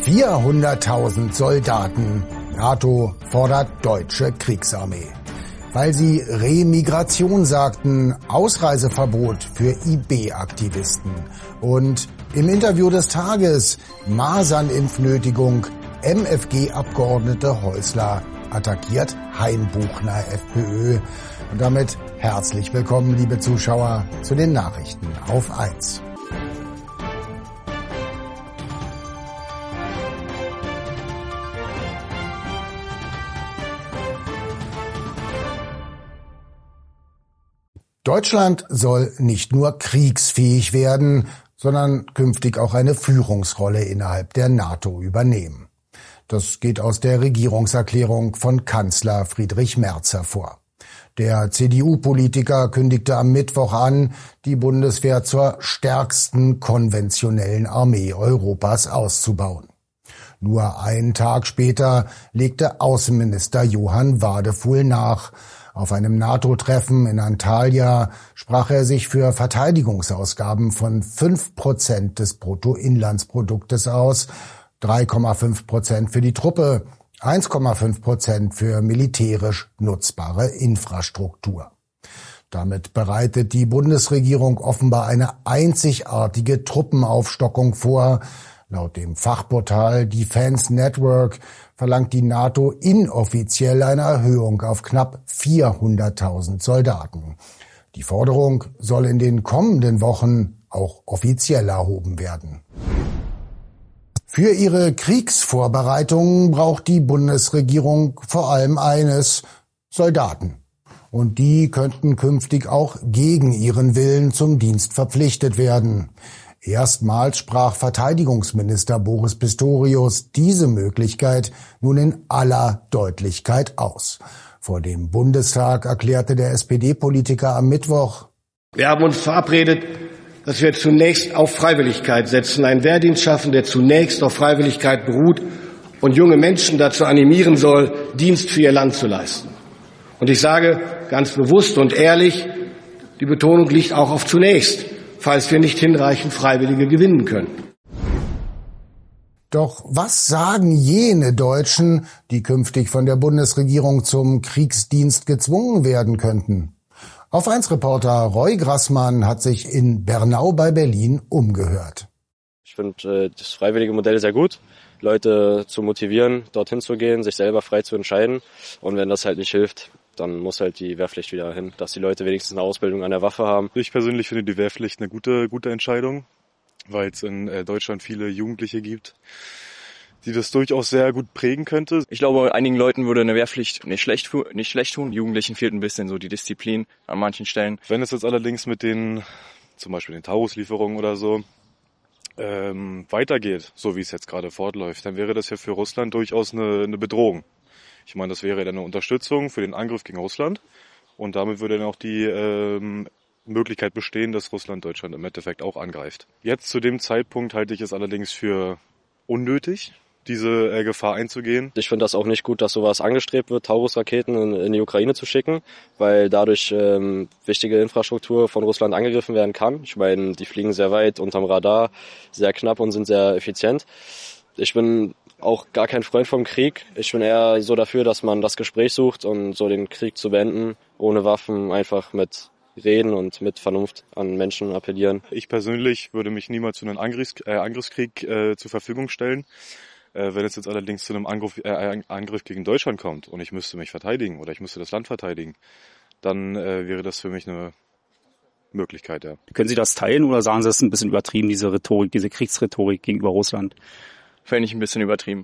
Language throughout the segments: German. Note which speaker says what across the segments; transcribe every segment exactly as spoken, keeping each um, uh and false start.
Speaker 1: vierhunderttausend Soldaten. NATO fordert deutsche Kriegsarmee. Weil sie Remigration sagten, Ausreiseverbot für I B-Aktivisten. Und im Interview des Tages Masernimpfnötigung, M F G-Abgeordnete Häusler attackiert Hainbuchner FPÖ. Und damit herzlich willkommen, liebe Zuschauer, zu den Nachrichten auf eins. Deutschland soll nicht nur kriegsfähig werden, sondern künftig auch eine Führungsrolle innerhalb der NATO übernehmen. Das geht aus der Regierungserklärung von Kanzler Friedrich Merz hervor. Der C D U-Politiker kündigte am Mittwoch an, die Bundeswehr zur stärksten konventionellen Armee Europas auszubauen. Nur einen Tag später legte Außenminister Johann Wadefuhl nach. Auf einem NATO-Treffen in Antalya sprach er sich für Verteidigungsausgaben von fünf Prozent des Bruttoinlandsproduktes aus, drei Komma fünf Prozent für die Truppe, eins Komma fünf Prozent für militärisch nutzbare Infrastruktur. Damit bereitet die Bundesregierung offenbar eine einzigartige Truppenaufstockung vor. Laut dem Fachportal Defense Network verlangt die NATO inoffiziell eine Erhöhung auf knapp vierhunderttausend Soldaten. Die Forderung soll in den kommenden Wochen auch offiziell erhoben werden. Für ihre Kriegsvorbereitungen braucht die Bundesregierung vor allem eines: Soldaten. Und die könnten künftig auch gegen ihren Willen zum Dienst verpflichtet werden. Erstmals sprach Verteidigungsminister Boris Pistorius diese Möglichkeit nun in aller Deutlichkeit aus. Vor dem Bundestag erklärte der S P D-Politiker am Mittwoch:
Speaker 2: Wir haben uns verabredet, dass wir zunächst auf Freiwilligkeit setzen, einen Wehrdienst schaffen, der zunächst auf Freiwilligkeit beruht und junge Menschen dazu animieren soll, Dienst für ihr Land zu leisten. Und ich sage ganz bewusst und ehrlich, die Betonung liegt auch auf zunächst, falls wir nicht hinreichend Freiwillige gewinnen können.
Speaker 1: Doch was sagen jene Deutschen, die künftig von der Bundesregierung zum Kriegsdienst gezwungen werden könnten? Auf eins Reporter Roy Grassmann hat sich in Bernau bei Berlin umgehört.
Speaker 3: Ich finde das freiwillige Modell sehr gut, Leute zu motivieren, dorthin zu gehen, sich selber frei zu entscheiden. Und wenn das halt nicht hilft, dann muss halt die Wehrpflicht wieder hin, dass die Leute wenigstens eine Ausbildung an der Waffe haben.
Speaker 4: Ich persönlich finde die Wehrpflicht eine gute, gute Entscheidung, weil es in Deutschland viele Jugendliche gibt, die das durchaus sehr gut prägen könnte.
Speaker 5: Ich glaube, einigen Leuten würde eine Wehrpflicht nicht schlecht, nicht schlecht tun. Jugendlichen fehlt ein bisschen so die Disziplin an manchen Stellen.
Speaker 4: Wenn es jetzt allerdings mit den, zum Beispiel den Taurus-Lieferungen oder so, ähm, weitergeht, so wie es jetzt gerade fortläuft, dann wäre das ja für Russland durchaus eine, eine Bedrohung. Ich meine, das wäre dann eine Unterstützung für den Angriff gegen Russland und damit würde dann auch die ähm, Möglichkeit bestehen, dass Russland Deutschland im Endeffekt auch angreift. Jetzt zu dem Zeitpunkt halte ich es allerdings für unnötig, diese äh, Gefahr einzugehen.
Speaker 3: Ich finde das auch nicht gut, dass sowas angestrebt wird, Taurus-Raketen in, in die Ukraine zu schicken, weil dadurch ähm, wichtige Infrastruktur von Russland angegriffen werden kann. Ich meine, die fliegen sehr weit unterm Radar, sehr knapp und sind sehr effizient. Ich bin auch gar kein Freund vom Krieg. Ich bin eher so dafür, dass man das Gespräch sucht und so den Krieg zu beenden, ohne Waffen, einfach mit Reden und mit Vernunft an Menschen appellieren.
Speaker 4: Ich persönlich würde mich niemals zu einem Angriffs, äh, Angriffskrieg äh, zur Verfügung stellen. Äh, wenn es jetzt allerdings zu einem Angriff, äh, Angriff gegen Deutschland kommt und ich müsste mich verteidigen oder ich müsste das Land verteidigen, dann äh, wäre das für mich eine Möglichkeit, ja.
Speaker 6: Können Sie das teilen oder sagen Sie, das ist ein bisschen übertrieben, diese Rhetorik, diese Kriegsrhetorik gegenüber Russland?
Speaker 5: Fände ich ein bisschen übertrieben.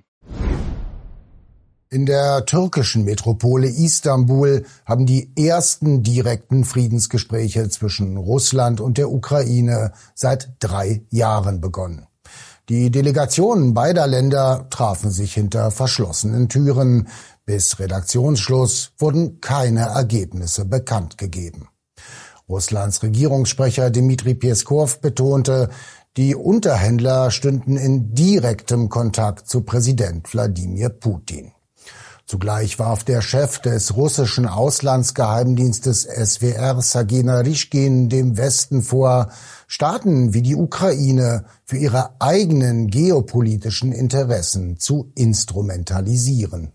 Speaker 1: In der türkischen Metropole Istanbul haben die ersten direkten Friedensgespräche zwischen Russland und der Ukraine seit drei Jahren begonnen. Die Delegationen beider Länder trafen sich hinter verschlossenen Türen. Bis Redaktionsschluss wurden keine Ergebnisse bekannt gegeben. Russlands Regierungssprecher Dmitri Peskow betonte, die Unterhändler stünden in direktem Kontakt zu Präsident Wladimir Putin. Zugleich warf der Chef des russischen Auslandsgeheimdienstes S W R, Sergei Naryshkin, dem Westen vor, Staaten wie die Ukraine für ihre eigenen geopolitischen Interessen zu instrumentalisieren.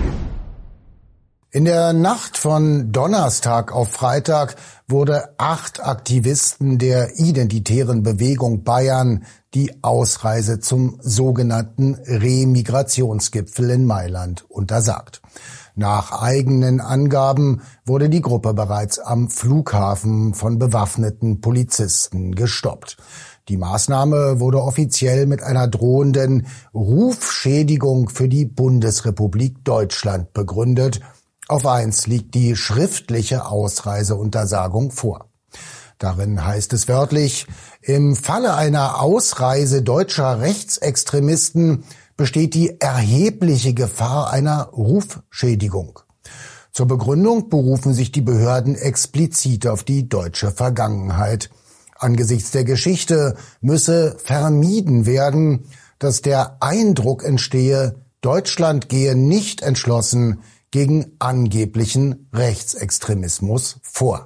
Speaker 1: In der Nacht von Donnerstag auf Freitag wurde acht Aktivisten der Identitären Bewegung Bayern die Ausreise zum sogenannten Remigrationsgipfel in Mailand untersagt. Nach eigenen Angaben wurde die Gruppe bereits am Flughafen von bewaffneten Polizisten gestoppt. Die Maßnahme wurde offiziell mit einer drohenden Rufschädigung für die Bundesrepublik Deutschland begründet. Auf eins liegt die schriftliche Ausreiseuntersagung vor. Darin heißt es wörtlich: Im Falle einer Ausreise deutscher Rechtsextremisten besteht die erhebliche Gefahr einer Rufschädigung. Zur Begründung berufen sich die Behörden explizit auf die deutsche Vergangenheit. Angesichts der Geschichte müsse vermieden werden, dass der Eindruck entstehe, Deutschland gehe nicht entschlossen gegen angeblichen Rechtsextremismus vor.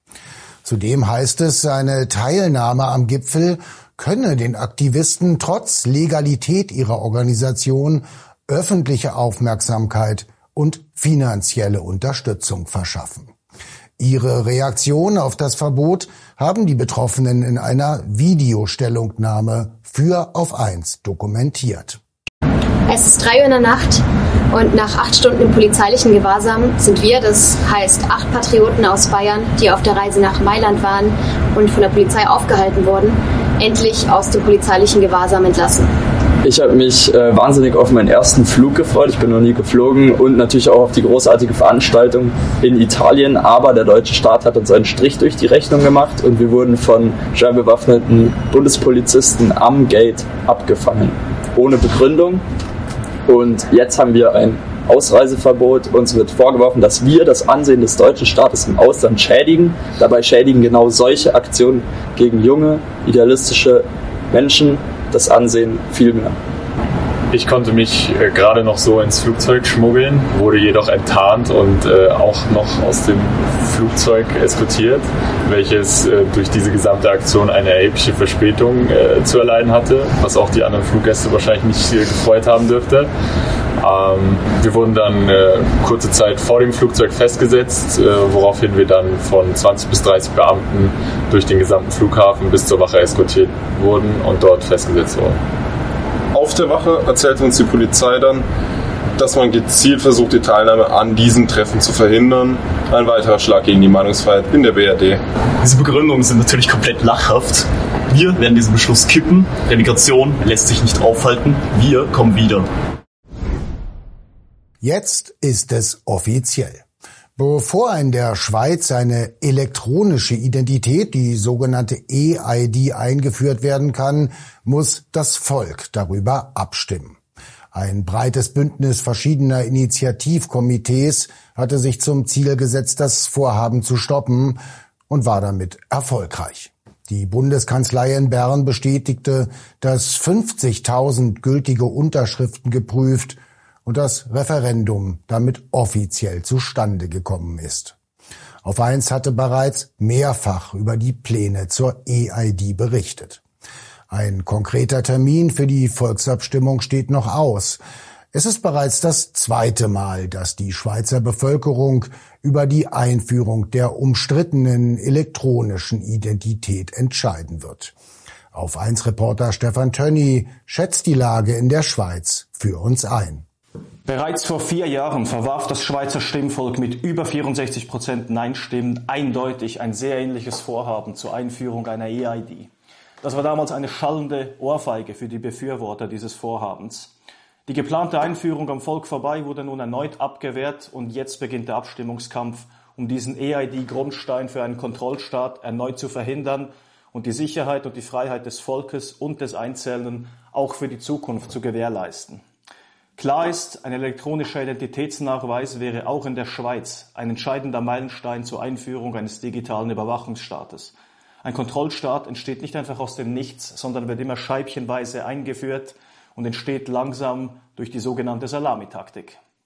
Speaker 1: Zudem heißt es, eine Teilnahme am Gipfel könne den Aktivisten trotz Legalität ihrer Organisation öffentliche Aufmerksamkeit und finanzielle Unterstützung verschaffen. Ihre Reaktion auf das Verbot haben die Betroffenen in einer Videostellungnahme für Auf eins dokumentiert.
Speaker 7: Es ist drei Uhr in der Nacht und nach acht Stunden im polizeilichen Gewahrsam sind wir, das heißt acht Patrioten aus Bayern, die auf der Reise nach Mailand waren und von der Polizei aufgehalten wurden, endlich aus dem polizeilichen Gewahrsam entlassen.
Speaker 5: Ich habe mich äh, wahnsinnig auf meinen ersten Flug gefreut. Ich bin noch nie geflogen und natürlich auch auf die großartige Veranstaltung in Italien. Aber der deutsche Staat hat uns einen Strich durch die Rechnung gemacht und wir wurden von schwer bewaffneten Bundespolizisten am Gate abgefangen. Ohne Begründung. Und jetzt haben wir ein Ausreiseverbot. Uns wird vorgeworfen, dass wir das Ansehen des deutschen Staates im Ausland schädigen. Dabei schädigen genau solche Aktionen gegen junge, idealistische Menschen das Ansehen viel mehr.
Speaker 8: Ich konnte mich äh, gerade noch so ins Flugzeug schmuggeln, wurde jedoch enttarnt und äh, auch noch aus dem Flugzeug eskortiert, welches äh, durch diese gesamte Aktion eine erhebliche Verspätung äh, zu erleiden hatte, was auch die anderen Fluggäste wahrscheinlich nicht äh, gefreut haben dürfte. Ähm, wir wurden dann äh, kurze Zeit vor dem Flugzeug festgesetzt, äh, woraufhin wir dann von zwanzig bis dreißig Beamten durch den gesamten Flughafen bis zur Wache eskortiert wurden und dort festgesetzt wurden.
Speaker 9: Auf der Wache erzählte uns die Polizei dann, dass man gezielt versucht, die Teilnahme an diesem Treffen zu verhindern. Ein weiterer Schlag gegen die Meinungsfreiheit in der B R D.
Speaker 10: Diese Begründungen sind natürlich komplett lachhaft. Wir werden diesen Beschluss kippen. Remigration lässt sich nicht aufhalten. Wir kommen wieder.
Speaker 1: Jetzt ist es offiziell. Bevor in der Schweiz eine elektronische Identität, die sogenannte E I D, eingeführt werden kann, muss das Volk darüber abstimmen. Ein breites Bündnis verschiedener Initiativkomitees hatte sich zum Ziel gesetzt, das Vorhaben zu stoppen und war damit erfolgreich. Die Bundeskanzlei in Bern bestätigte, dass fünfzigtausend gültige Unterschriften geprüft und das Referendum damit offiziell zustande gekommen ist. Auf eins hatte bereits mehrfach über die Pläne zur E I D berichtet. Ein konkreter Termin für die Volksabstimmung steht noch aus. Es ist bereits das zweite Mal, dass die Schweizer Bevölkerung über die Einführung der umstrittenen elektronischen Identität entscheiden wird. Auf eins Reporter Stefan Tönny schätzt die Lage in der Schweiz für uns ein.
Speaker 11: Bereits vor vier Jahren verwarf das Schweizer Stimmvolk mit über vierundsechzig Prozent Nein-Stimmen eindeutig ein sehr ähnliches Vorhaben zur Einführung einer E I D. Das war damals eine schallende Ohrfeige für die Befürworter dieses Vorhabens. Die geplante Einführung am Volk vorbei wurde nun erneut abgewehrt und jetzt beginnt der Abstimmungskampf, um diesen E I D-Grundstein für einen Kontrollstaat erneut zu verhindern und die Sicherheit und die Freiheit des Volkes und des Einzelnen auch für die Zukunft zu gewährleisten. Klar ist, ein elektronischer Identitätsnachweis wäre auch in der Schweiz ein entscheidender Meilenstein zur Einführung eines digitalen Überwachungsstaates. Ein Kontrollstaat entsteht nicht einfach aus dem Nichts, sondern wird immer scheibchenweise eingeführt und entsteht langsam durch die sogenannte Salamitaktik.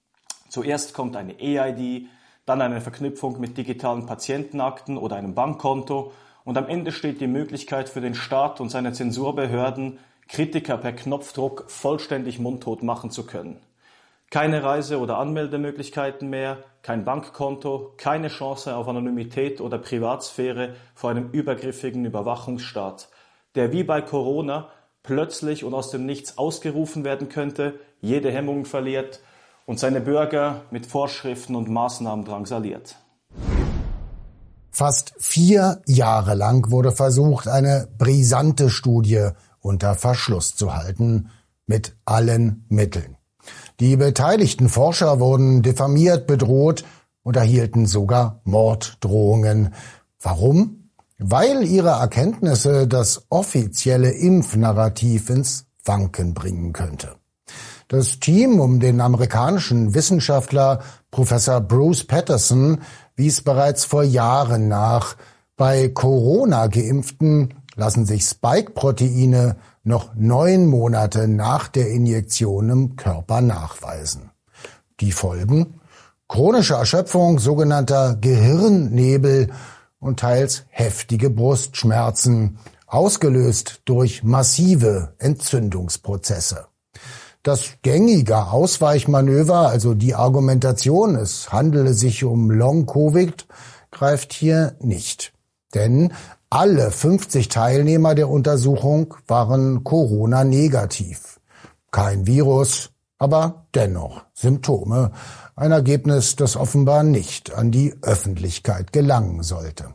Speaker 11: Zuerst kommt eine E I D, dann eine Verknüpfung mit digitalen Patientenakten oder einem Bankkonto und am Ende steht die Möglichkeit für den Staat und seine Zensurbehörden, Kritiker per Knopfdruck vollständig mundtot machen zu können. Keine Reise- oder Anmeldemöglichkeiten mehr, kein Bankkonto, keine Chance auf Anonymität oder Privatsphäre vor einem übergriffigen Überwachungsstaat, der wie bei Corona plötzlich und aus dem Nichts ausgerufen werden könnte, jede Hemmung verliert und seine Bürger mit Vorschriften und Maßnahmen drangsaliert.
Speaker 1: Fast vier Jahre lang wurde versucht, eine brisante Studie unter Verschluss zu halten, mit allen Mitteln. Die beteiligten Forscher wurden diffamiert, bedroht und erhielten sogar Morddrohungen. Warum? Weil ihre Erkenntnisse das offizielle Impfnarrativ ins Wanken bringen könnte. Das Team um den amerikanischen Wissenschaftler Professor Bruce Patterson wies bereits vor Jahren nach, bei Corona-Geimpften lassen sich Spike-Proteine noch neun Monate nach der Injektion im Körper nachweisen. Die Folgen? Chronische Erschöpfung, sogenannter Gehirnnebel und teils heftige Brustschmerzen, ausgelöst durch massive Entzündungsprozesse. Das gängige Ausweichmanöver, also die Argumentation, es handele sich um Long-Covid, greift hier nicht. Denn alle fünfzig Teilnehmer der Untersuchung waren Corona-negativ. Kein Virus, aber dennoch Symptome. Ein Ergebnis, das offenbar nicht an die Öffentlichkeit gelangen sollte.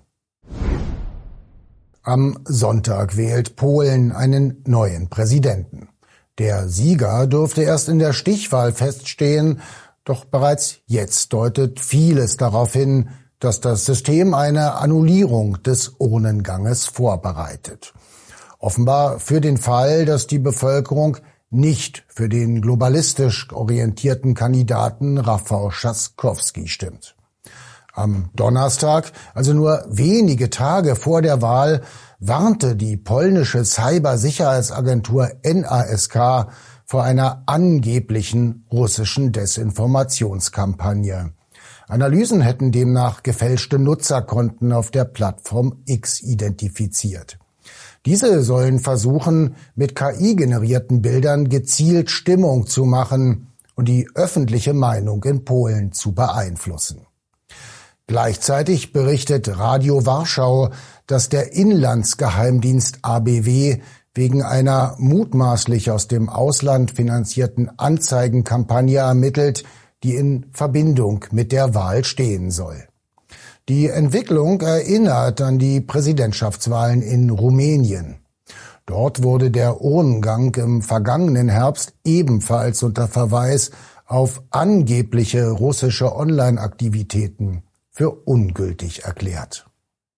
Speaker 1: Am Sonntag wählt Polen einen neuen Präsidenten. Der Sieger dürfte erst in der Stichwahl feststehen, doch bereits jetzt deutet vieles darauf hin, dass das System eine Annullierung des Urnenganges vorbereitet. Offenbar für den Fall, dass die Bevölkerung nicht für den globalistisch orientierten Kandidaten Rafał Trzaskowski stimmt. Am Donnerstag, also nur wenige Tage vor der Wahl, warnte die polnische Cybersicherheitsagentur N A S K vor einer angeblichen russischen Desinformationskampagne. Analysen hätten demnach gefälschte Nutzerkonten auf der Plattform X identifiziert. Diese sollen versuchen, mit K I-generierten Bildern gezielt Stimmung zu machen und die öffentliche Meinung in Polen zu beeinflussen. Gleichzeitig berichtet Radio Warschau, dass der Inlandsgeheimdienst A B W wegen einer mutmaßlich aus dem Ausland finanzierten Anzeigenkampagne ermittelt, die in Verbindung mit der Wahl stehen soll. Die Entwicklung erinnert an die Präsidentschaftswahlen in Rumänien. Dort wurde der Urnengang im vergangenen Herbst ebenfalls unter Verweis auf angebliche russische Online-Aktivitäten für ungültig erklärt.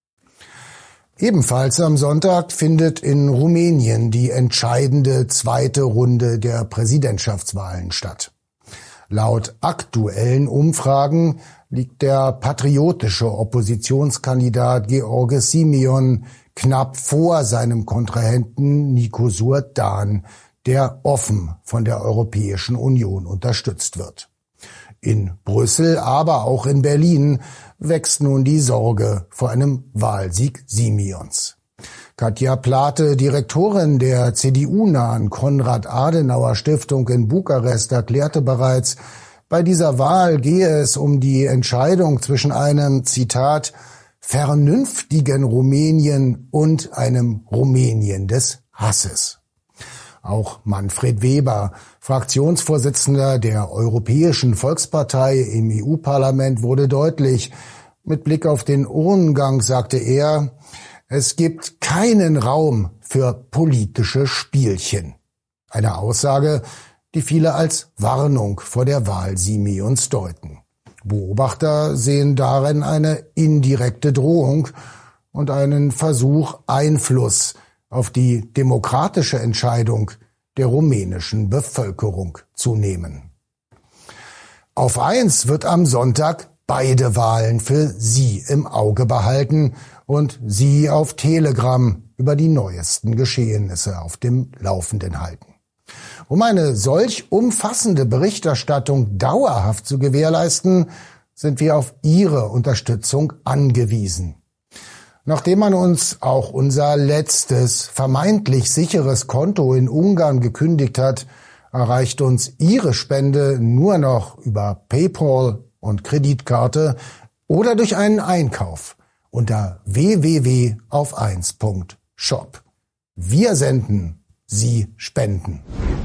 Speaker 1: Ebenfalls am Sonntag findet in Rumänien die entscheidende zweite Runde der Präsidentschaftswahlen statt. Laut aktuellen Umfragen liegt der patriotische Oppositionskandidat Gheorghe Simion knapp vor seinem Kontrahenten Nicosur Dan, der offen von der Europäischen Union unterstützt wird. In Brüssel, aber auch in Berlin wächst nun die Sorge vor einem Wahlsieg Simions. Katja Plate, Direktorin der C D U-nahen Konrad-Adenauer-Stiftung in Bukarest, erklärte bereits, bei dieser Wahl gehe es um die Entscheidung zwischen einem, Zitat, vernünftigen Rumänien und einem Rumänien des Hasses. Auch Manfred Weber, Fraktionsvorsitzender der Europäischen Volkspartei im E U-Parlament, wurde deutlich. Mit Blick auf den Urnengang sagte er, es gibt keinen Raum für politische Spielchen. Eine Aussage, die viele als Warnung vor der Wahl Simions deuten. Beobachter sehen darin eine indirekte Drohung und einen Versuch, Einfluss auf die demokratische Entscheidung der rumänischen Bevölkerung zu nehmen. Auf eins wird am Sonntag beide Wahlen für Sie im Auge behalten und Sie auf Telegram über die neuesten Geschehnisse auf dem Laufenden halten. Um eine solch umfassende Berichterstattung dauerhaft zu gewährleisten, sind wir auf Ihre Unterstützung angewiesen. Nachdem man uns auch unser letztes, vermeintlich sicheres Konto in Ungarn gekündigt hat, erreicht uns Ihre Spende nur noch über PayPal und Kreditkarte oder durch einen Einkauf unter w w w punkt auf eins punkt shop. Wir senden, Sie spenden.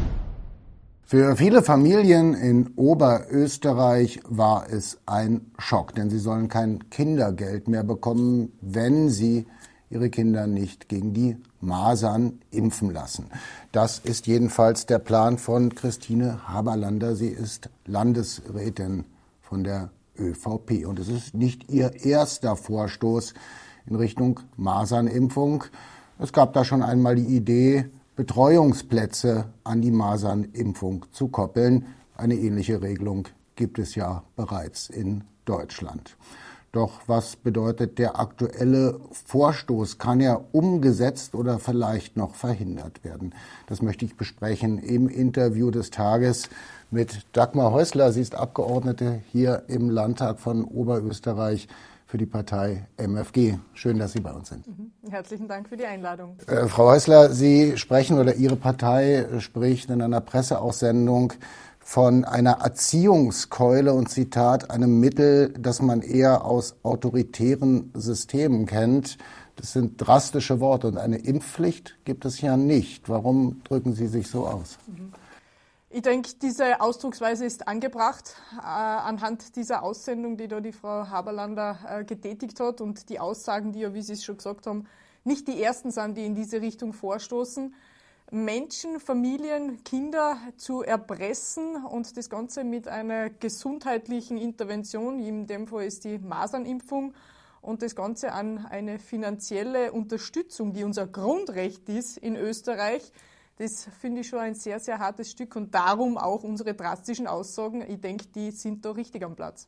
Speaker 1: Für viele Familien in Oberösterreich war es ein Schock, denn sie sollen kein Kindergeld mehr bekommen, wenn sie ihre Kinder nicht gegen die Masern impfen lassen. Das ist jedenfalls der Plan von Christine Haberlander. Sie ist Landesrätin von der ÖVP und es ist nicht ihr erster Vorstoß in Richtung Masernimpfung. Es gab da schon einmal die Idee, Betreuungsplätze an die Masernimpfung zu koppeln. Eine ähnliche Regelung gibt es ja bereits in Deutschland. Doch was bedeutet der aktuelle Vorstoß? Kann er umgesetzt oder vielleicht noch verhindert werden? Das möchte ich besprechen im Interview des Tages mit Dagmar Häusler. Sie ist Abgeordnete hier im Landtag von Oberösterreich für die Partei M F G. Schön, dass Sie bei uns sind.
Speaker 12: Mhm. Herzlichen Dank für die Einladung.
Speaker 1: Äh, Frau Häusler, Sie sprechen oder Ihre Partei spricht in einer Presseaussendung von einer Erziehungskeule und Zitat, einem Mittel, das man eher aus autoritären Systemen kennt. Das sind drastische Worte und eine Impfpflicht gibt es ja nicht. Warum drücken Sie sich so aus?
Speaker 12: Mhm. Ich denke, diese Ausdrucksweise ist angebracht äh, anhand dieser Aussendung, die da die Frau Haberlander äh, getätigt hat und die Aussagen, die ja, wie Sie es schon gesagt haben, nicht die ersten sind, die in diese Richtung vorstoßen. Menschen, Familien, Kinder zu erpressen und das Ganze mit einer gesundheitlichen Intervention, in dem Fall ist die Masernimpfung, und das Ganze an eine finanzielle Unterstützung, die unser Grundrecht ist in Österreich. Das finde ich schon ein sehr, sehr hartes Stück und darum auch unsere drastischen Aussagen. Ich denke, die sind da richtig am Platz.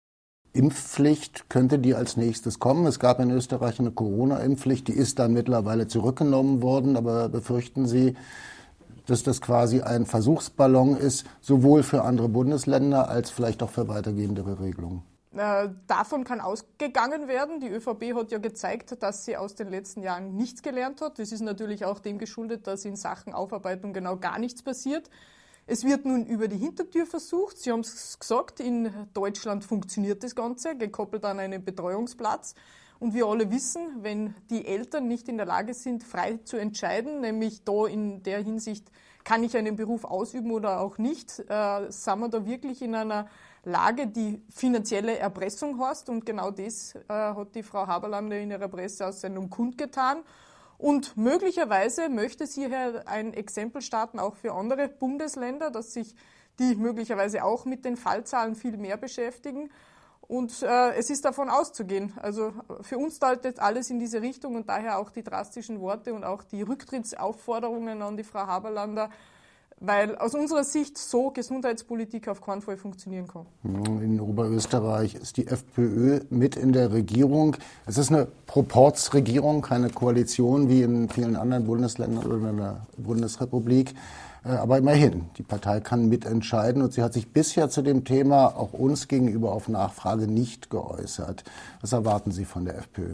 Speaker 1: Impfpflicht, könnte die als nächstes kommen? Es gab in Österreich eine Corona-Impfpflicht, die ist dann mittlerweile zurückgenommen worden. Aber befürchten Sie, dass das quasi ein Versuchsballon ist, sowohl für andere Bundesländer als vielleicht auch für weitergehendere Regelungen?
Speaker 12: Äh, davon kann ausgegangen werden. Die ÖVP hat ja gezeigt, dass sie aus den letzten Jahren nichts gelernt hat. Das ist natürlich auch dem geschuldet, dass in Sachen Aufarbeitung genau gar nichts passiert. Es wird nun über die Hintertür versucht. Sie haben es gesagt, in Deutschland funktioniert das Ganze, gekoppelt an einen Betreuungsplatz. Und wir alle wissen, wenn die Eltern nicht in der Lage sind, frei zu entscheiden, nämlich da in der Hinsicht, kann ich einen Beruf ausüben oder auch nicht, äh, sind wir da wirklich in einer Lage, die finanzielle Erpressung heißt. Und genau das äh, hat die Frau Haberlander in ihrer Presseaussendung kundgetan. Und möglicherweise möchte sie hier ein Exempel starten, auch für andere Bundesländer, dass sich die möglicherweise auch mit den Fallzahlen viel mehr beschäftigen. Und äh, es ist davon auszugehen. Also für uns deutet alles in diese Richtung und daher auch die drastischen Worte und auch die Rücktrittsaufforderungen an die Frau Haberlander, weil aus unserer Sicht so Gesundheitspolitik auf keinen Fall funktionieren kann.
Speaker 1: In Oberösterreich ist die FPÖ mit in der Regierung. Es ist eine Proporzregierung, keine Koalition wie in vielen anderen Bundesländern oder in der Bundesrepublik. Aber immerhin, die Partei kann mitentscheiden und sie hat sich bisher zu dem Thema auch uns gegenüber auf Nachfrage nicht geäußert. Was erwarten Sie von der FPÖ?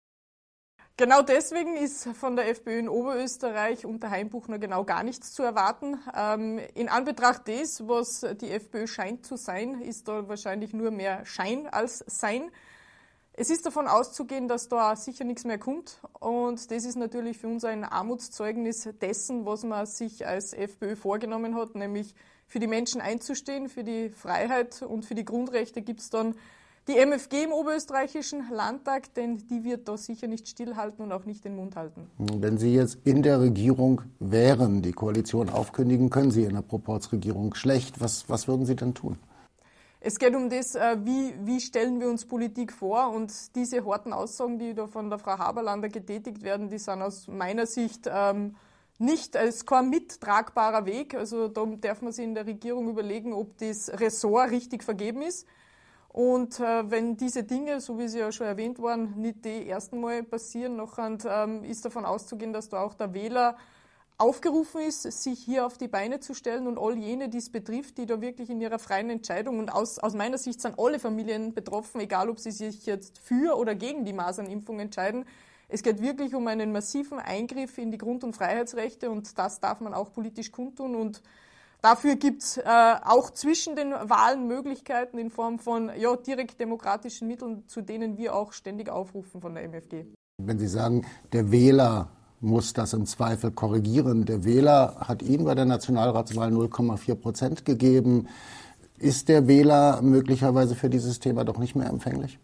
Speaker 12: Genau deswegen ist von der FPÖ in Oberösterreich unter Heimbuchner genau gar nichts zu erwarten. Ähm, in Anbetracht des, was die FPÖ scheint zu sein, ist da wahrscheinlich nur mehr Schein als Sein. Es ist davon auszugehen, dass da sicher nichts mehr kommt und das ist natürlich für uns ein Armutszeugnis dessen, was man sich als FPÖ vorgenommen hat, nämlich für die Menschen einzustehen, für die Freiheit und für die Grundrechte gibt es dann die M F G im Oberösterreichischen Landtag, denn die wird da sicher nicht stillhalten und auch nicht den Mund halten.
Speaker 1: Wenn Sie jetzt in der Regierung wären, die Koalition aufkündigen, können Sie in der Proporzregierung schlecht. Was, was würden Sie denn tun?
Speaker 12: Es geht um das, wie, wie stellen wir uns Politik vor und diese harten Aussagen, die da von der Frau Haberlander getätigt werden, die sind aus meiner Sicht ähm, nicht als kein mittragbarer Weg. Also da darf man sich in der Regierung überlegen, ob das Ressort richtig vergeben ist. Und äh, wenn diese Dinge, so wie sie ja schon erwähnt waren, nicht die ersten Mal passieren, noch und, ähm, ist davon auszugehen, dass da auch der Wähler aufgerufen ist, sich hier auf die Beine zu stellen und all jene, die es betrifft, die da wirklich in ihrer freien Entscheidung, und aus, aus meiner Sicht sind alle Familien betroffen, egal ob sie sich jetzt für oder gegen die Masernimpfung entscheiden. Es geht wirklich um einen massiven Eingriff in die Grund- und Freiheitsrechte und das darf man auch politisch kundtun und dafür gibt es äh, auch zwischen den Wahlen Möglichkeiten in Form von ja, direkt demokratischen Mitteln, zu denen wir auch ständig aufrufen von der M F G.
Speaker 1: Wenn Sie sagen, der Wähler muss das im Zweifel korrigieren. Der Wähler hat Ihnen bei der Nationalratswahl null Komma vier Prozent gegeben. Ist der Wähler möglicherweise für dieses Thema doch nicht mehr empfänglich?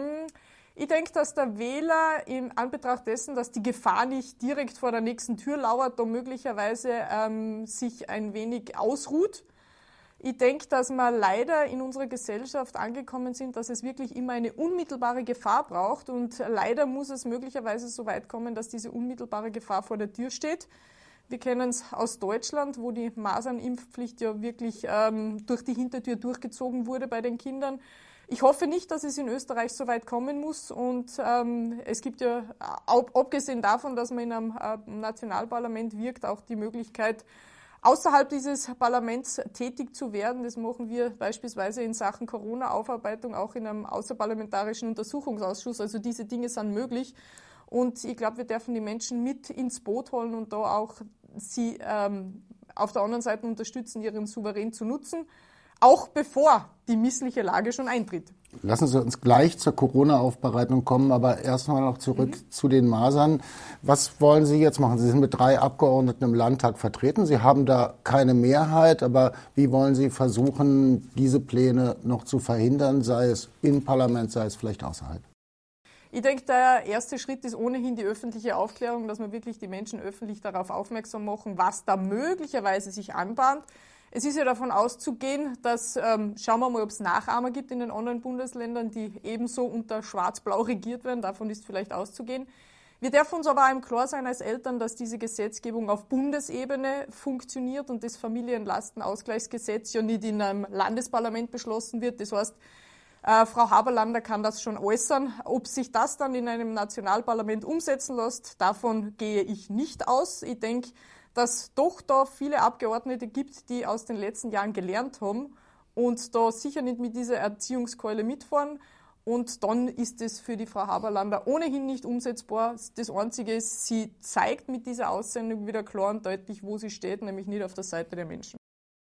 Speaker 12: Ich denke, dass der Wähler in Anbetracht dessen, dass die Gefahr nicht direkt vor der nächsten Tür lauert, da möglicherweise ähm, sich ein wenig ausruht. Ich denke, dass wir leider in unserer Gesellschaft angekommen sind, dass es wirklich immer eine unmittelbare Gefahr braucht. Und leider muss es möglicherweise so weit kommen, dass diese unmittelbare Gefahr vor der Tür steht. Wir kennen es aus Deutschland, wo die Masernimpfpflicht ja wirklich ähm, durch die Hintertür durchgezogen wurde bei den Kindern. Ich hoffe nicht, dass es in Österreich so weit kommen muss. Und ähm, es gibt ja, ab, abgesehen davon, dass man in einem äh, Nationalparlament wirkt, auch die Möglichkeit, außerhalb dieses Parlaments tätig zu werden. Das machen wir beispielsweise in Sachen Corona-Aufarbeitung auch in einem außerparlamentarischen Untersuchungsausschuss. Also diese Dinge sind möglich. Und ich glaube, wir dürfen die Menschen mit ins Boot holen und da auch sie ähm, auf der anderen Seite unterstützen, ihren Souverän zu nutzen, auch bevor die missliche Lage schon eintritt.
Speaker 1: Lassen Sie uns gleich zur Corona-Aufbereitung kommen, aber erst mal noch zurück mhm. zu den Masern. Was wollen Sie jetzt machen? Sie sind mit drei Abgeordneten im Landtag vertreten. Sie haben da keine Mehrheit, aber wie wollen Sie versuchen, diese Pläne noch zu verhindern, sei es im Parlament, sei es vielleicht außerhalb?
Speaker 12: Ich denke, der erste Schritt ist ohnehin die öffentliche Aufklärung, dass wir wirklich die Menschen öffentlich darauf aufmerksam machen, was da möglicherweise sich anbahnt. Es ist ja davon auszugehen, dass, ähm, schauen wir mal, ob es Nachahmer gibt in den anderen Bundesländern, die ebenso unter Schwarz-Blau regiert werden. Davon ist vielleicht auszugehen. Wir dürfen uns aber auch im Klar sein als Eltern, dass diese Gesetzgebung auf Bundesebene funktioniert und das Familienlastenausgleichsgesetz ja nicht in einem Landesparlament beschlossen wird. Das heißt, äh, Frau Haberlander kann das schon äußern. Ob sich das dann in einem Nationalparlament umsetzen lässt, davon gehe ich nicht aus. Ich denke, dass doch da viele Abgeordnete gibt, die aus den letzten Jahren gelernt haben und da sicher nicht mit dieser Erziehungskeule mitfahren. Und dann ist es für die Frau Haberlander ohnehin nicht umsetzbar. Das Einzige ist, sie zeigt mit dieser Aussendung wieder klar und deutlich, wo sie steht, nämlich nicht auf der Seite der Menschen.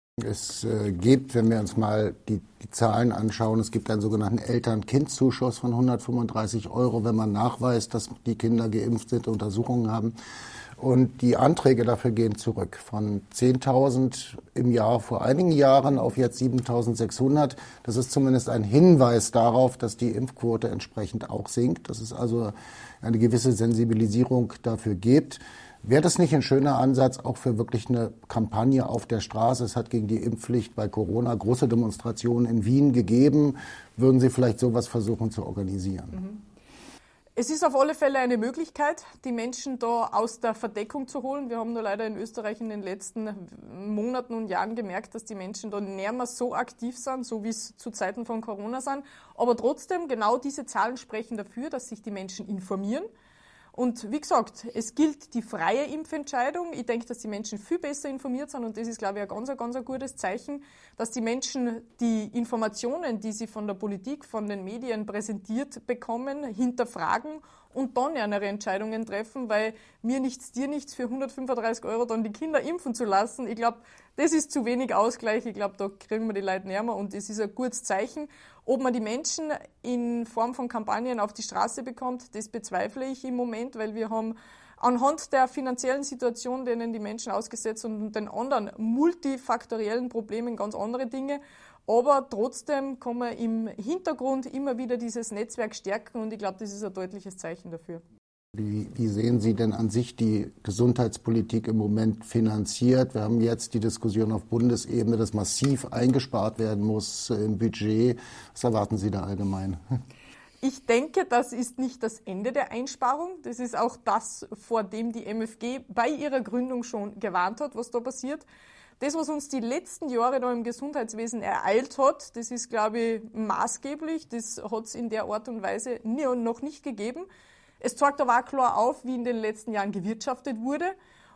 Speaker 1: Es äh, gibt, wenn wir uns mal die, die Zahlen anschauen, es gibt einen sogenannten Eltern-Kind-Zuschuss von hundertfünfunddreißig Euro, wenn man nachweist, dass die Kinder geimpft sind, Untersuchungen haben. Und die Anträge dafür gehen zurück von zehntausend im Jahr vor einigen Jahren auf jetzt siebentausendsechshundert. Das ist zumindest ein Hinweis darauf, dass die Impfquote entsprechend auch sinkt, dass es also eine gewisse Sensibilisierung dafür gibt. Wäre das nicht ein schöner Ansatz auch für wirklich eine Kampagne auf der Straße? Es hat gegen die Impfpflicht bei Corona große Demonstrationen in Wien gegeben. Würden Sie vielleicht sowas versuchen zu organisieren?
Speaker 12: Mhm. Es ist auf alle Fälle eine Möglichkeit, die Menschen da aus der Verdeckung zu holen. Wir haben nur leider in Österreich in den letzten Monaten und Jahren gemerkt, dass die Menschen da nicht mehr so aktiv sind, so wie es zu Zeiten von Corona sind. Aber trotzdem, genau diese Zahlen sprechen dafür, dass sich die Menschen informieren. Und wie gesagt, es gilt die freie Impfentscheidung. Ich denke, dass die Menschen viel besser informiert sind und das ist, glaube ich, ein ganz, ganz ein gutes Zeichen, dass die Menschen die Informationen, die sie von der Politik, von den Medien präsentiert bekommen, hinterfragen und dann ihre Entscheidungen treffen, weil mir nichts, dir nichts für hundertfünfunddreißig Euro dann die Kinder impfen zu lassen. Ich glaube, das ist zu wenig Ausgleich. Ich glaube, da kriegen wir die Leute näher und es ist ein gutes Zeichen. Ob man die Menschen in Form von Kampagnen auf die Straße bekommt, das bezweifle ich im Moment, weil wir haben anhand der finanziellen Situation, denen die Menschen ausgesetzt sind und den anderen multifaktoriellen Problemen ganz andere Dinge. Aber trotzdem kann man im Hintergrund immer wieder dieses Netzwerk stärken und ich glaube, das ist ein deutliches Zeichen dafür.
Speaker 1: Wie, wie sehen Sie denn an sich die Gesundheitspolitik im Moment finanziert? Wir haben jetzt die Diskussion auf Bundesebene, dass massiv eingespart werden muss im Budget. Was erwarten Sie da allgemein?
Speaker 12: Ich denke, das ist nicht das Ende der Einsparung. Das ist auch das, vor dem die M F G bei ihrer Gründung schon gewarnt hat, was da passiert. Das, was uns die letzten Jahre da im Gesundheitswesen ereilt hat, das ist, glaube ich, maßgeblich. Das hat es in der Art und Weise nie, noch nicht gegeben. Es zeigt aber auch klar auf, wie in den letzten Jahren gewirtschaftet wurde.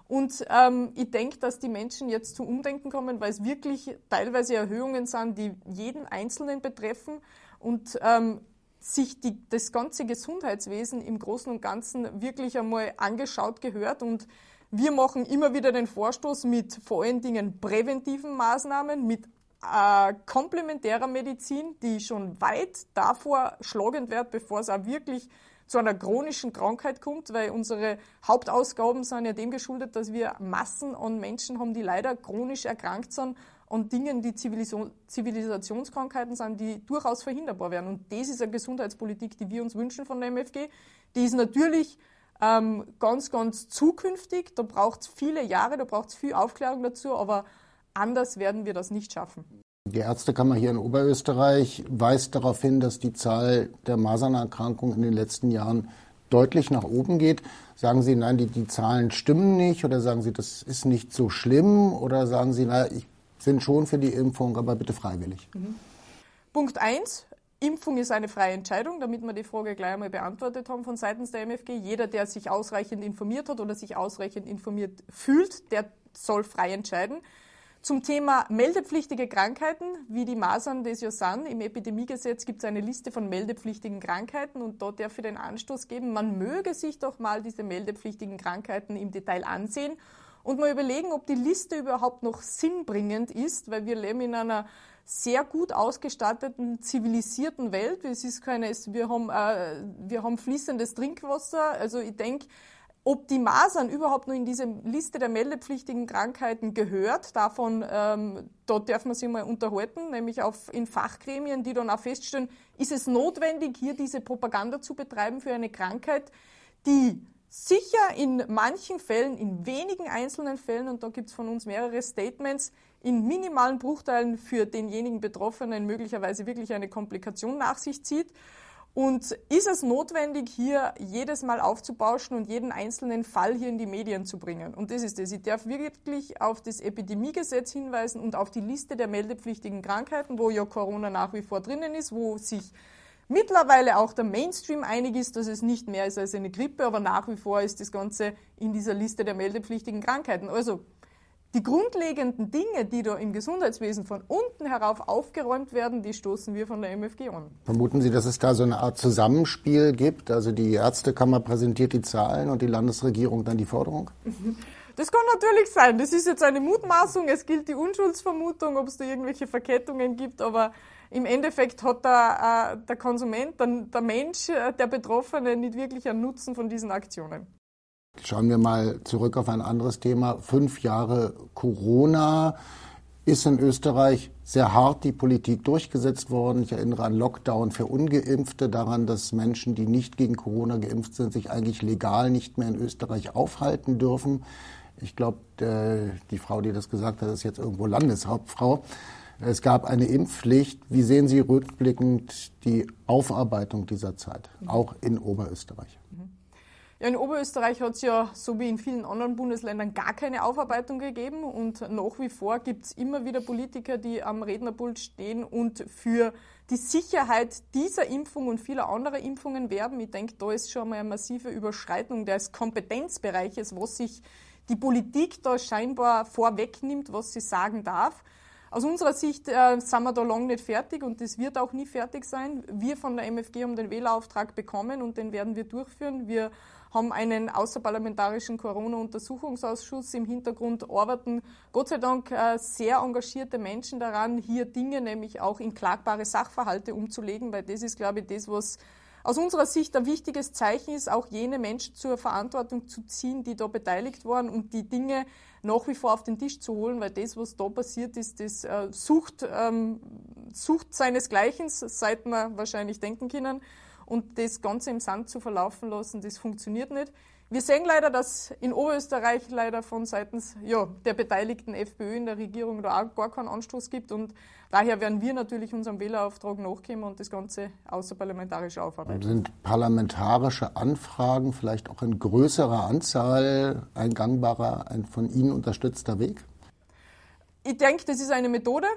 Speaker 12: Und ähm, ich denke, dass die Menschen jetzt zum Umdenken kommen, weil es wirklich teilweise Erhöhungen sind, die jeden Einzelnen betreffen und ähm, sich die, das ganze Gesundheitswesen im Großen und Ganzen wirklich einmal angeschaut gehört. Und wir machen immer wieder den Vorstoß mit vor allen Dingen präventiven Maßnahmen, mit äh, komplementärer Medizin, die schon weit davor schlagend wird, bevor es auch wirklich zu einer chronischen Krankheit kommt, weil unsere Hauptausgaben sind ja dem geschuldet, dass wir Massen an Menschen haben, die leider chronisch erkrankt sind an Dingen, die Zivilis- Zivilisationskrankheiten sind, die durchaus verhinderbar werden. Und das ist eine Gesundheitspolitik, die wir uns wünschen von der M F G. Die ist natürlich ähm, ganz, ganz zukünftig. Da braucht es viele Jahre, da braucht es viel Aufklärung dazu, aber anders werden wir das nicht schaffen.
Speaker 1: Die Ärztekammer hier in Oberösterreich weist darauf hin, dass die Zahl der Masernerkrankungen in den letzten Jahren deutlich nach oben geht. Sagen Sie, nein, die, die Zahlen stimmen nicht? Oder sagen Sie, das ist nicht so schlimm? Oder sagen Sie, na, ich bin schon für die Impfung, aber bitte freiwillig?
Speaker 12: Mhm. Punkt eins. Impfung ist eine freie Entscheidung, damit wir die Frage gleich einmal beantwortet haben von seitens der M F G. Jeder, der sich ausreichend informiert hat oder sich ausreichend informiert fühlt, der soll frei entscheiden. Zum Thema meldepflichtige Krankheiten, wie die Masern das ja sind. Im Epidemiegesetz gibt es eine Liste von meldepflichtigen Krankheiten und da darf ich den Anstoß geben, man möge sich doch mal diese meldepflichtigen Krankheiten im Detail ansehen und mal überlegen, ob die Liste überhaupt noch sinnbringend ist, weil wir leben in einer sehr gut ausgestatteten, zivilisierten Welt. Es ist keine, wir haben, äh, wir haben fließendes Trinkwasser. Also ich denke, ob die Masern überhaupt noch in diese Liste der meldepflichtigen Krankheiten gehört, davon, ähm, da darf man sich mal unterhalten, nämlich auf, in Fachgremien, die dann auch feststellen, ist es notwendig, hier diese Propaganda zu betreiben für eine Krankheit, die sicher in manchen Fällen, in wenigen einzelnen Fällen, und da gibt es von uns mehrere Statements, in minimalen Bruchteilen für denjenigen Betroffenen möglicherweise wirklich eine Komplikation nach sich zieht. Und ist es notwendig, hier jedes Mal aufzubauschen und jeden einzelnen Fall hier in die Medien zu bringen? Und das ist es. Ich darf wirklich auf das Epidemiegesetz hinweisen und auf die Liste der meldepflichtigen Krankheiten, wo ja Corona nach wie vor drinnen ist, wo sich mittlerweile auch der Mainstream einig ist, dass es nicht mehr ist als eine Grippe, aber nach wie vor ist das Ganze in dieser Liste der meldepflichtigen Krankheiten. Also die grundlegenden Dinge, die da im Gesundheitswesen von unten herauf aufgeräumt werden, die stoßen wir von der M F G an.
Speaker 1: Vermuten Sie, dass es da so eine Art Zusammenspiel gibt? Also die Ärztekammer präsentiert die Zahlen und die Landesregierung dann die Forderung?
Speaker 12: Das kann natürlich sein. Das ist jetzt eine Mutmaßung. Es gilt die Unschuldsvermutung, ob es da irgendwelche Verkettungen gibt. Aber im Endeffekt hat der, äh, der Konsument, der, der Mensch, äh, der Betroffene nicht wirklich einen Nutzen von diesen Aktionen.
Speaker 1: Schauen wir mal zurück auf ein anderes Thema. Fünf Jahre Corona ist in Österreich sehr hart die Politik durchgesetzt worden. Ich erinnere an Lockdown für Ungeimpfte, daran, dass Menschen, die nicht gegen Corona geimpft sind, sich eigentlich legal nicht mehr in Österreich aufhalten dürfen. Ich glaube, die Frau, die das gesagt hat, ist jetzt irgendwo Landeshauptfrau. Es gab eine Impfpflicht. Wie sehen Sie rückblickend die Aufarbeitung dieser Zeit, auch in Oberösterreich?
Speaker 12: Ja, in Oberösterreich hat es ja, so wie in vielen anderen Bundesländern, gar keine Aufarbeitung gegeben. Und nach wie vor gibt es immer wieder Politiker, die am Rednerpult stehen und für die Sicherheit dieser Impfung und vieler anderer Impfungen werben. Ich denke, da ist schon mal eine massive Überschreitung des Kompetenzbereiches, was sich die Politik da scheinbar vorwegnimmt, was sie sagen darf. Aus unserer Sicht äh, sind wir da lange nicht fertig und das wird auch nie fertig sein. Wir von der M F G haben den Wählerauftrag bekommen und den werden wir durchführen. Wir haben einen außerparlamentarischen Corona-Untersuchungsausschuss im Hintergrund, arbeiten Gott sei Dank äh, sehr engagierte Menschen daran, hier Dinge, nämlich auch in klagbare Sachverhalte umzulegen, weil das ist, glaube ich, das, was aus unserer Sicht ein wichtiges Zeichen ist, auch jene Menschen zur Verantwortung zu ziehen, die da beteiligt waren und die Dinge nach wie vor auf den Tisch zu holen, weil das, was da passiert ist, das äh, sucht, ähm, sucht seinesgleichen, seit wir wahrscheinlich denken können. Und das Ganze im Sand zu verlaufen lassen, das funktioniert nicht. Wir sehen leider, dass in Oberösterreich leider von seitens ja, der beteiligten FPÖ in der Regierung da auch gar keinen Anstoß gibt. Und daher werden wir natürlich unserem Wählerauftrag nachkommen und das Ganze außerparlamentarisch aufarbeiten.
Speaker 1: Sind parlamentarische Anfragen vielleicht auch in größerer Anzahl ein gangbarer, ein von Ihnen unterstützter Weg?
Speaker 12: Ich denke, das ist eine Methode.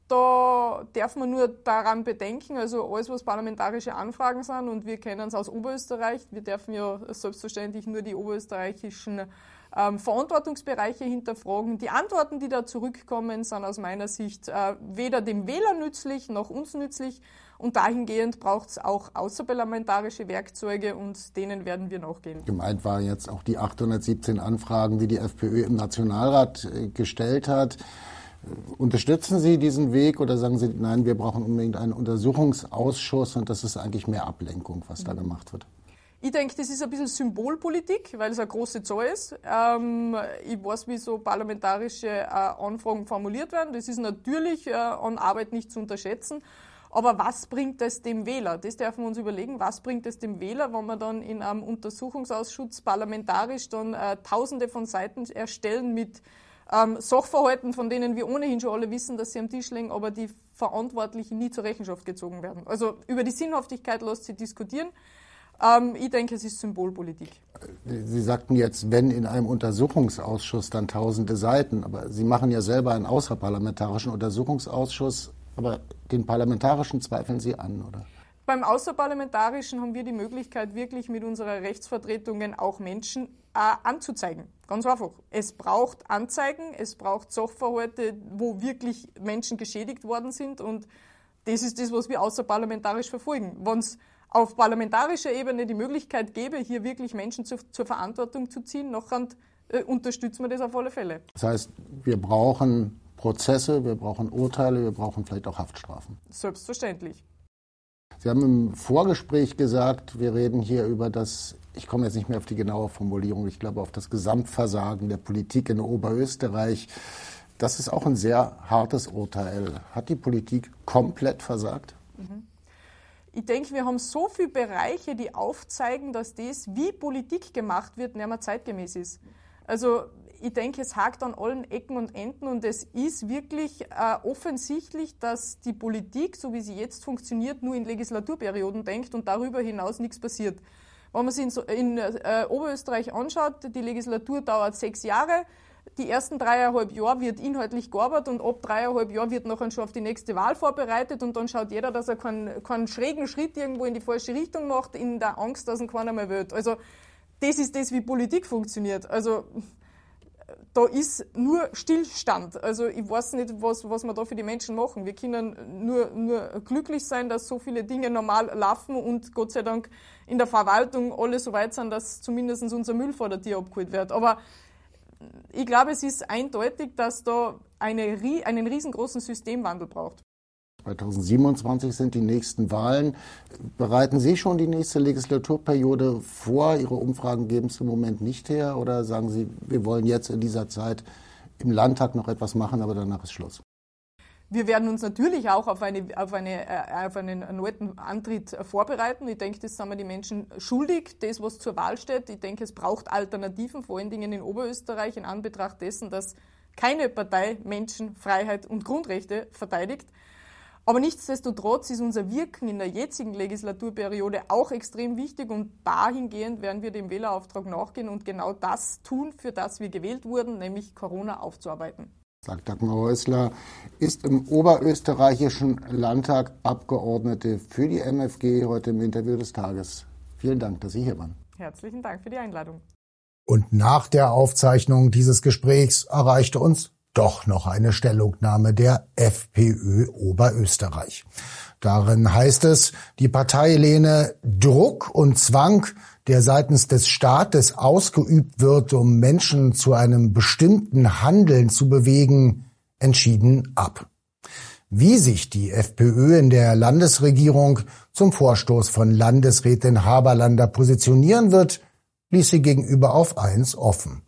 Speaker 12: Da darf man nur daran bedenken, also alles, was parlamentarische Anfragen sind, und wir kennen es aus Oberösterreich, wir dürfen ja selbstverständlich nur die oberösterreichischen ähm, Verantwortungsbereiche hinterfragen. Die Antworten, die da zurückkommen, sind aus meiner Sicht äh, weder dem Wähler nützlich noch uns nützlich. Und dahingehend braucht es auch außerparlamentarische Werkzeuge und denen werden wir nachgehen.
Speaker 1: Gemeint war jetzt auch die achthundertsiebzehn Anfragen, die die FPÖ im Nationalrat äh, gestellt hat. Unterstützen Sie diesen Weg oder sagen Sie, nein, wir brauchen unbedingt einen Untersuchungsausschuss und das ist eigentlich mehr Ablenkung, was da gemacht wird?
Speaker 12: Ich denke, das ist ein bisschen Symbolpolitik, weil es eine große Zahl ist. Ähm, ich weiß, wie so parlamentarische äh, Anfragen formuliert werden. Das ist natürlich äh, an Arbeit nicht zu unterschätzen. Aber was bringt es dem Wähler? Das dürfen wir uns überlegen. Was bringt es dem Wähler, wenn wir dann in einem Untersuchungsausschuss parlamentarisch dann äh, Tausende von Seiten erstellen mit Ähm, Sachverhalten, von denen wir ohnehin schon alle wissen, dass sie am Tisch liegen, aber die Verantwortlichen nie zur Rechenschaft gezogen werden. Also über die Sinnhaftigkeit lässt sich diskutieren. Ähm, ich denke, es ist Symbolpolitik.
Speaker 1: Sie sagten jetzt, wenn in einem Untersuchungsausschuss dann tausende Seiten, aber Sie machen ja selber einen außerparlamentarischen Untersuchungsausschuss, aber den parlamentarischen zweifeln Sie an, oder?
Speaker 12: Beim Außerparlamentarischen haben wir die Möglichkeit, wirklich mit unserer Rechtsvertretungen auch Menschen äh, anzuzeigen. Ganz einfach. Es braucht Anzeigen, es braucht Sachverhalte, wo wirklich Menschen geschädigt worden sind und das ist das, was wir außerparlamentarisch verfolgen. Wenn es auf parlamentarischer Ebene die Möglichkeit gäbe, hier wirklich Menschen zu, zur Verantwortung zu ziehen, nachher äh, unterstützen wir das auf alle Fälle.
Speaker 1: Das heißt, wir brauchen Prozesse, wir brauchen Urteile, wir brauchen vielleicht auch Haftstrafen.
Speaker 12: Selbstverständlich.
Speaker 1: Sie haben im Vorgespräch gesagt, wir reden hier über das, ich komme jetzt nicht mehr auf die genaue Formulierung, ich glaube auf das Gesamtversagen der Politik in Oberösterreich. Das ist auch ein sehr hartes Urteil. Hat die Politik komplett versagt?
Speaker 12: Mhm. Ich denke, wir haben so viele Bereiche, die aufzeigen, dass das, wie Politik gemacht wird, nicht mehr zeitgemäß ist. Also ich denke, es hakt an allen Ecken und Enden und es ist wirklich äh, offensichtlich, dass die Politik, so wie sie jetzt funktioniert, nur in Legislaturperioden denkt und darüber hinaus nichts passiert. Wenn man sich in, in äh, Oberösterreich anschaut, die Legislatur dauert sechs Jahre, die ersten dreieinhalb Jahre wird inhaltlich gearbeitet und ab dreieinhalb Jahren wird nachher schon auf die nächste Wahl vorbereitet und dann schaut jeder, dass er keinen, keinen schrägen Schritt irgendwo in die falsche Richtung macht, in der Angst, dass ihn keiner mehr will. Also das ist das, wie Politik funktioniert. Also da ist nur Stillstand. Also ich weiß nicht, was, was wir da für die Menschen machen. Wir können nur, nur glücklich sein, dass so viele Dinge normal laufen und Gott sei Dank in der Verwaltung alle so weit sind, dass zumindest unser Müll vor der Tür abgeholt wird. Aber ich glaube, es ist eindeutig, dass da eine, einen riesengroßen Systemwandel braucht.
Speaker 1: zweitausendsiebenundzwanzig sind die nächsten Wahlen. Bereiten Sie schon die nächste Legislaturperiode vor? Ihre Umfragen geben es im Moment nicht her. Oder sagen Sie, wir wollen jetzt in dieser Zeit im Landtag noch etwas machen, aber danach ist Schluss?
Speaker 12: Wir werden uns natürlich auch auf, eine, auf, eine, auf einen erneuten Antritt vorbereiten. Ich denke, das sind wir die Menschen schuldig, das, was zur Wahl steht. Ich denke, es braucht Alternativen, vor allen Dingen in Oberösterreich, in Anbetracht dessen, dass keine Partei Menschen, Freiheit und Grundrechte verteidigt. Aber nichtsdestotrotz ist unser Wirken in der jetzigen Legislaturperiode auch extrem wichtig und dahingehend werden wir dem Wählerauftrag nachgehen und genau das tun, für das wir gewählt wurden, nämlich Corona aufzuarbeiten.
Speaker 1: Sagt Dagmar Häusler, ist im Oberösterreichischen Landtag Abgeordnete für die M F G heute im Interview des Tages. Vielen Dank, dass Sie hier waren.
Speaker 12: Herzlichen Dank für die Einladung.
Speaker 1: Und nach der Aufzeichnung dieses Gesprächs erreichte uns doch noch eine Stellungnahme der FPÖ Oberösterreich. Darin heißt es, die Partei lehne Druck und Zwang, der seitens des Staates ausgeübt wird, um Menschen zu einem bestimmten Handeln zu bewegen, entschieden ab. Wie sich die FPÖ in der Landesregierung zum Vorstoß von Landesrätin Haberlander positionieren wird, ließ sie gegenüber auf eins offen.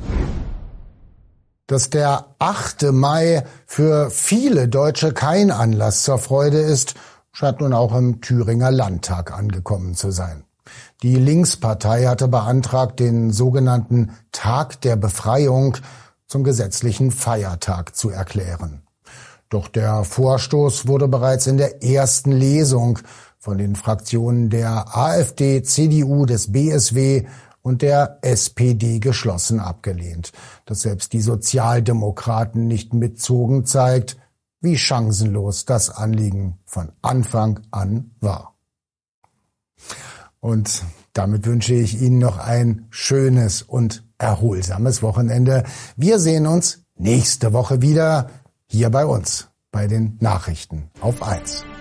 Speaker 1: Dass der achte Mai für viele Deutsche kein Anlass zur Freude ist, scheint nun auch im Thüringer Landtag angekommen zu sein. Die Linkspartei hatte beantragt, den sogenannten Tag der Befreiung zum gesetzlichen Feiertag zu erklären. Doch der Vorstoß wurde bereits in der ersten Lesung von den Fraktionen der AfD, C D U, des B S W und der S P D geschlossen abgelehnt. Dass selbst die Sozialdemokraten nicht mitzogen, zeigt, wie chancenlos das Anliegen von Anfang an war. Und damit wünsche ich Ihnen noch ein schönes und erholsames Wochenende. Wir sehen uns nächste Woche wieder hier bei uns, bei den Nachrichten auf eins.